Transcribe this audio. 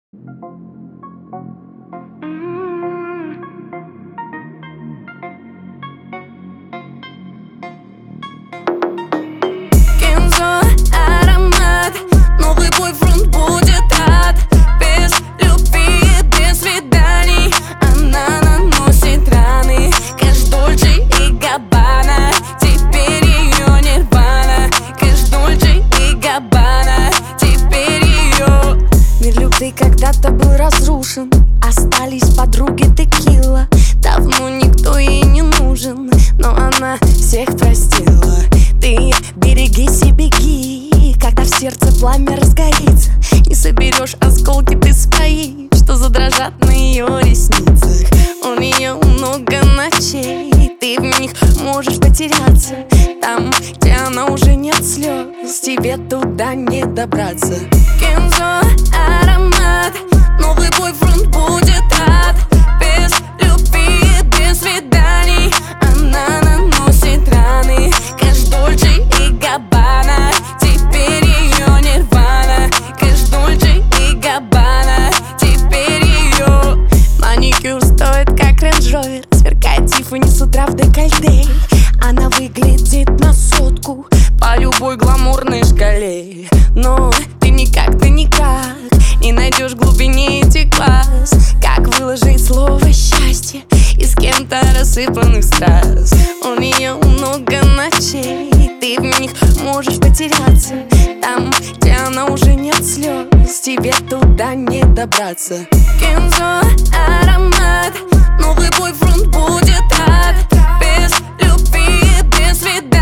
Кензо аромат, новый бойфренд будет рад. Без любви и без свиданий она наносит раны. Кэш Дольче и Габбана, теперь ее нирвана. Кэш Дольче и Габбана, теперь ее. Мир любви когда-то был разрушен, остались подруги текила. Давно никто ей не нужен, но она всех простила. Ты берегись и беги, когда в сердце пламя разгорится. Не соберешь осколки ты свои, что задрожат на ее ресницах. У нее много ночей, ты в них можешь потеряться. Там, где она уже нет слез, тебе туда не добраться. Кензо аромат, новый бойфренд будет рад. Без любви и без свиданий она наносит раны. Кэш Дольче и Габбана, теперь ее нирвана. Кэш Дольче и Габбана, теперь ее. Маникюр стоит как Range Rover, сверкает Тиффани с утра в декольте. Она выглядит на сотку по любой гламурной шкале. Но ты никак не найдешь в глубине этих глаз. Как выложить слово счастье из кем-то рассыпанных страз. У нее много ночей, ты в них можешь потеряться. Там, где она уже нет слез, тебе туда не добраться. Кензо аромат, новый бойфренд будет рад. Без любви и без свиданий